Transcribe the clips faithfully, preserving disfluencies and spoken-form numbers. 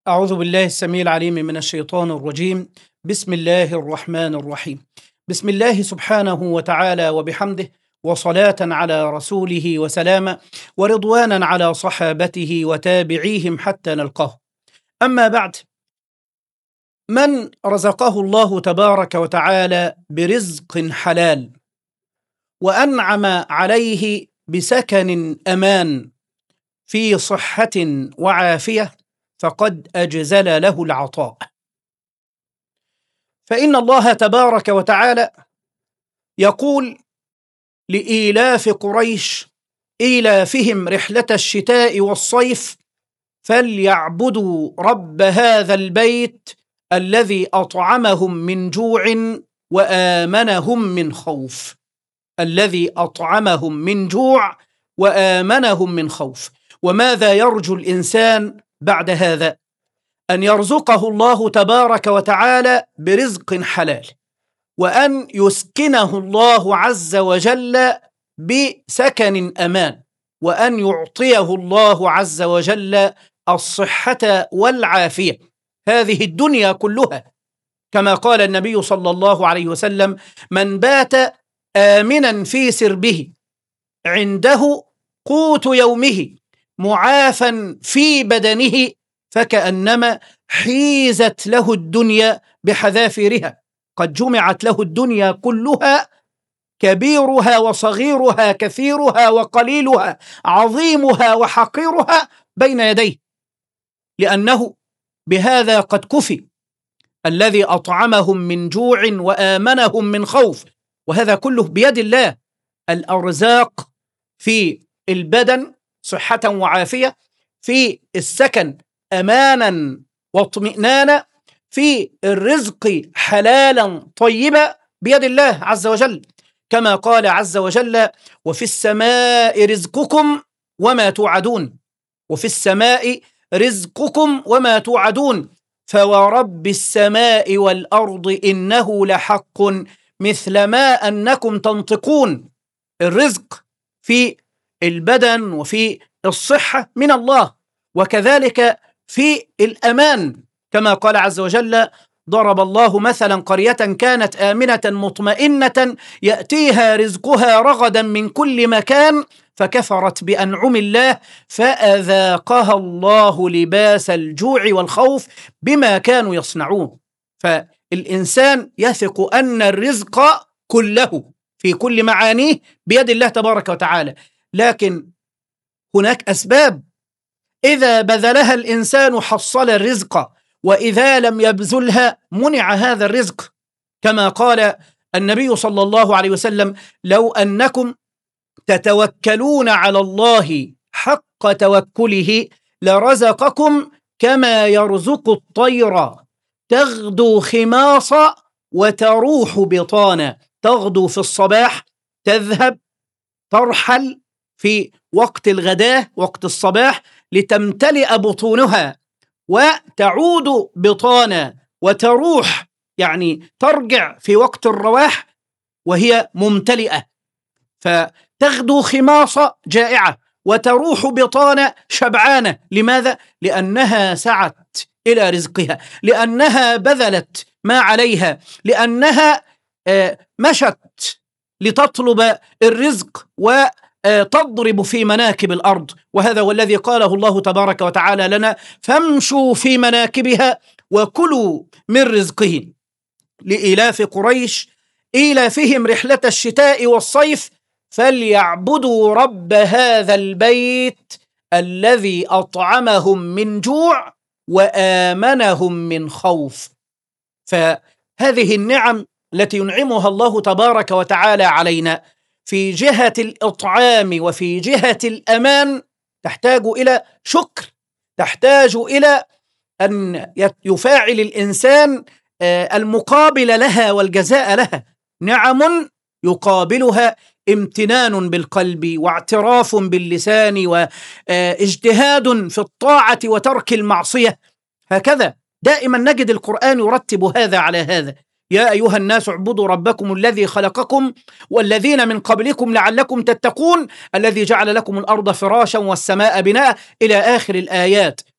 أعوذ بالله السميع العليم من الشيطان الرجيم. بسم الله الرحمن الرحيم. بسم الله سبحانه وتعالى وبحمده، وصلاة على رسوله وسلاما، ورضوانا على صحابته وتابعيهم حتى نلقاه. أما بعد، من رزقه الله تبارك وتعالى برزق حلال وأنعم عليه بسكن أمان في صحة وعافية فقد أجزل له العطاء، فإن الله تبارك وتعالى يقول لإيلاف قريش إيلافهم رحلة الشتاء والصيف فليعبدوا رب هذا البيت الذي أطعمهم من جوع وآمنهم من خوف. الذي أطعمهم من جوع وآمنهم من خوف. وماذا يرجو الإنسان بعد هذا؟ أن يرزقه الله تبارك وتعالى برزق حلال، وأن يسكنه الله عز وجل بسكن أمان، وأن يعطيه الله عز وجل الصحة والعافية. هذه الدنيا كلها كما قال النبي صلى الله عليه وسلم: من بات آمنا في سربه عنده قوت يومه معافا في بدنه فكأنما حيزت له الدنيا بحذافيرها. قد جمعت له الدنيا كلها، كبيرها وصغيرها، كثيرها وقليلها، عظيمها وحقيرها بين يديه، لأنه بهذا قد كفي. الذي أطعمهم من جوع وآمنهم من خوف، وهذا كله بيد الله. الأرزاق في البدن صحة وعافية، في السكن أمانا واطمئنانا، في الرزق حلالا طيبا بيد الله عز وجل، كما قال عز وجل: وفي السماء رزقكم وما توعدون. وفي السماء رزقكم وما توعدون فورب السماء والأرض إنه لحق مثل ما أنكم تنطقون. الرزق في البدن وفي الصحة من الله، وكذلك في الأمان، كما قال عز وجل: ضرب الله مثلا قرية كانت آمنة مطمئنة يأتيها رزقها رغدا من كل مكان فكفرت بأنعم الله فأذاقها الله لباس الجوع والخوف بما كانوا يصنعون. فالإنسان يثق أن الرزق كله في كل معانيه بيد الله تبارك وتعالى، لكن هناك أسباب إذا بذلها الإنسان حصل الرزق، وإذا لم يبذلها منع هذا الرزق، كما قال النبي صلى الله عليه وسلم: لو أنكم تتوكلون على الله حق توكله لرزقكم كما يرزق الطير تغدو خماصا وتروح بطانا. تغدو في الصباح، تذهب ترحل في وقت الغداء وقت الصباح لتمتلئ بطونها، وتعود بطانا، وتروح يعني ترجع في وقت الرواح وهي ممتلئة. فتغدو خماصة جائعة وتروح بطانة شبعانة. لماذا؟ لأنها سعت إلى رزقها، لأنها بذلت ما عليها، لأنها مشت لتطلب الرزق وتضرب في مناكب الأرض. وهذا هو الذي قاله الله تبارك وتعالى لنا: فامشوا في مناكبها وكلوا من رزقه. لإيلاف قريش إيلافهم رحلة الشتاء والصيف فليعبدوا رب هذا البيت الذي أطعمهم من جوع وآمنهم من خوف. فهذه النعم التي ينعمها الله تبارك وتعالى علينا في جهة الإطعام وفي جهة الأمان تحتاج إلى شكر، تحتاج إلى أن يفاعل الإنسان المقابل لها والجزاء لها. نعم يقابلها امتنان بالقلب واعتراف باللسان واجتهاد في الطاعة وترك المعصية. هكذا دائما نجد القرآن يرتب هذا على هذا: يا أيها الناس اعبدوا ربكم الذي خلقكم والذين من قبلكم لعلكم تتقون الذي جعل لكم الأرض فراشا والسماء بناء، إلى آخر الآيات.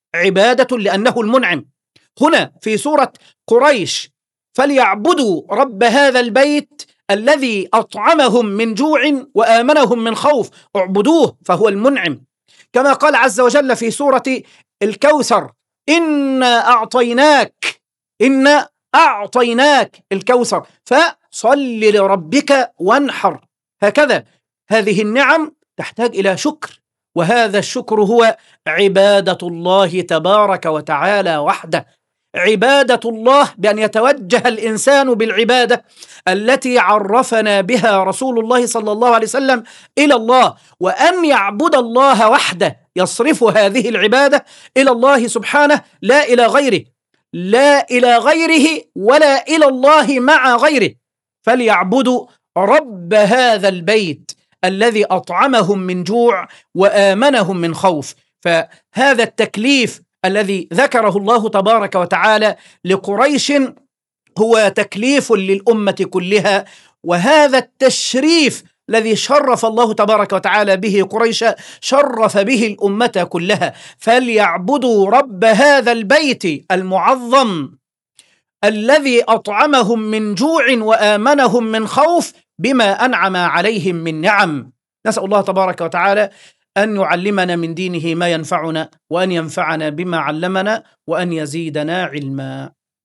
عبادة لأنه المنعم. هنا في سورة قريش فليعبدوا رب هذا البيت الذي أطعمهم من جوع وآمنهم من خوف، اعبدوه فهو المنعم. كما قال عز وجل في سورة الكوثر إنا أعطيناك إنا أعطيناك الكوثر فصل لربك وانحر. هكذا هذه النعم تحتاج إلى شكر، وهذا الشكر هو عبادة الله تبارك وتعالى وحده. عبادة الله بأن يتوجه الإنسان بالعبادة التي عرفنا بها رسول الله صلى الله عليه وسلم إلى الله، وأن يعبد الله وحده، يصرف هذه العبادة إلى الله سبحانه لا إلى غيره، لا إلى غيره ولا إلى الله مع غيره. فليعبدوا رب هذا البيت الذي أطعمهم من جوع وآمنهم من خوف. فهذا التكليف الذي ذكره الله تبارك وتعالى لقريش هو تكليف للأمة كلها، وهذا التشريف الذي شرف الله تبارك وتعالى به قريش شرف به الأمة كلها. فليعبدوا رب هذا البيت المعظم الذي أطعمهم من جوع وآمنهم من خوف بما أنعم عليهم من نعم. نسأل الله تبارك وتعالى أن يعلمنا من دينه ما ينفعنا، وأن ينفعنا بما علمنا، وأن يزيدنا علما.